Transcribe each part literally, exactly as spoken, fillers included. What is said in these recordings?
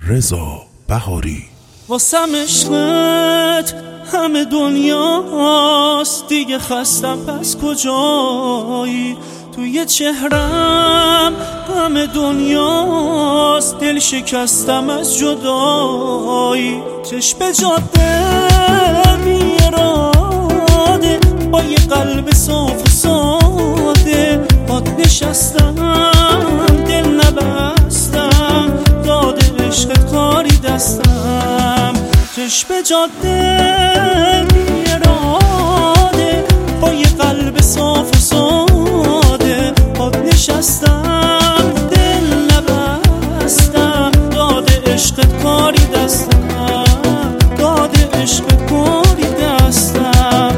رضا بهاری. واسم عشقت همه دنیاست، دیگه خستم پس کجایی؟ توی چهرم همه دنیاست، دل شکستم از جدایی. چشم جاده بی اراده، با یه قلب صاف و ساده، باد نشستم دل نبستم، داده عشقت کاری دستم. چشم جاده بی اراده، با یه قلب صاف و ساده، باد نشستم دل نبستم، داده عشقت کاری دستم، داده عشقت کاری دستم.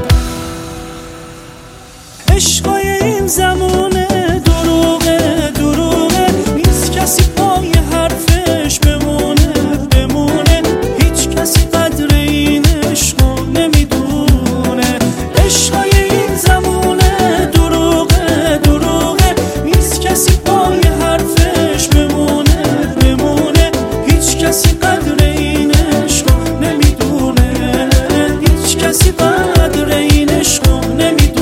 عشقای این زمونه دروغه دروغه، نیست کسی پای حرفش بمونه بمونه، هیچ کسی قدر این عشقو نمیدونه. عشقای این زمونه دروغه دروغه، نیست کسی پای حرفش بمونه بمونه، هیچ کسی قدر این عشقو نمیدونه، هیچ کسی قدر این عشقو نمیدونه.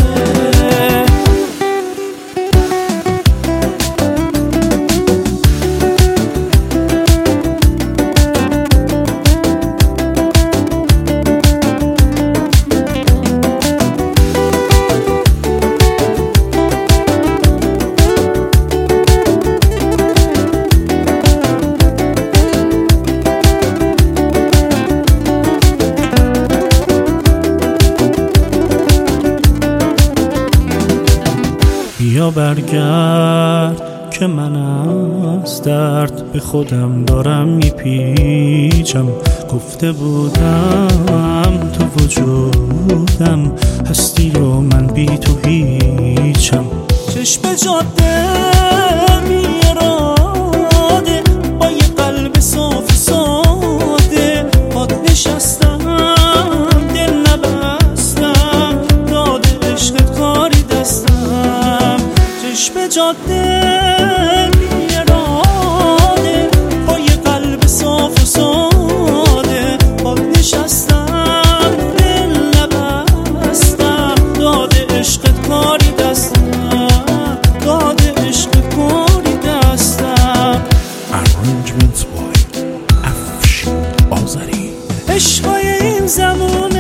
بیا برگرد که من از درد به خودم دارم میپیچم. گفته بودم تو وجودم هستی و من بی تو هیچم. چشم جاده بی اراده، با یه قلب صاف ساده، باد نشستم دل نبستم، داده عشقت کاری دستم. چشم جاده بی اراده، با یه قلب صاف و ساده، باد نشستم دل نبستم، داده عشقت کاری دستم، داده عشقت کاری دستم. Arrangements by افشین آذری. عشقای این زمان